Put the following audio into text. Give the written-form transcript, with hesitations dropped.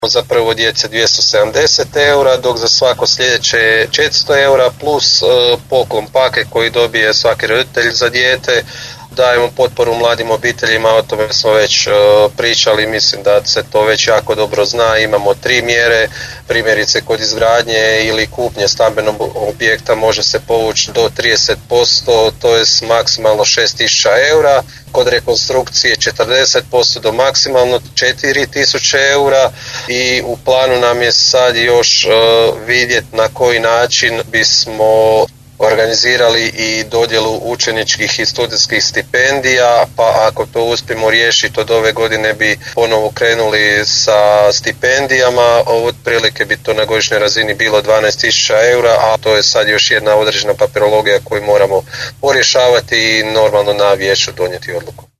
za prvo djece 270 eura, dok za svako sljedeće je 400 eura plus poklon paket koji dobije svaki roditelj za dijete. Dajemo potporu mladim obiteljima, o tome smo već pričali, mislim da se to već jako dobro zna. Imamo 3 mjere, primjerice kod izgradnje ili kupnje stambenog objekta može se povući do 30%, to je maksimalno 6.000 eura. Kod rekonstrukcije 40% do maksimalno 4.000 eura i u planu nam je sad još vidjeti na koji način bismo organizirali i dodjelu učeničkih i studentskih stipendija, pa ako to uspijemo riješiti od ove godine bi ponovo krenuli sa stipendijama, otprilike bi to na godišnjoj razini bilo 12.000 eura, a to je sad još jedna određena papirologija koju moramo porješavati i normalno na vijeću donijeti odluku.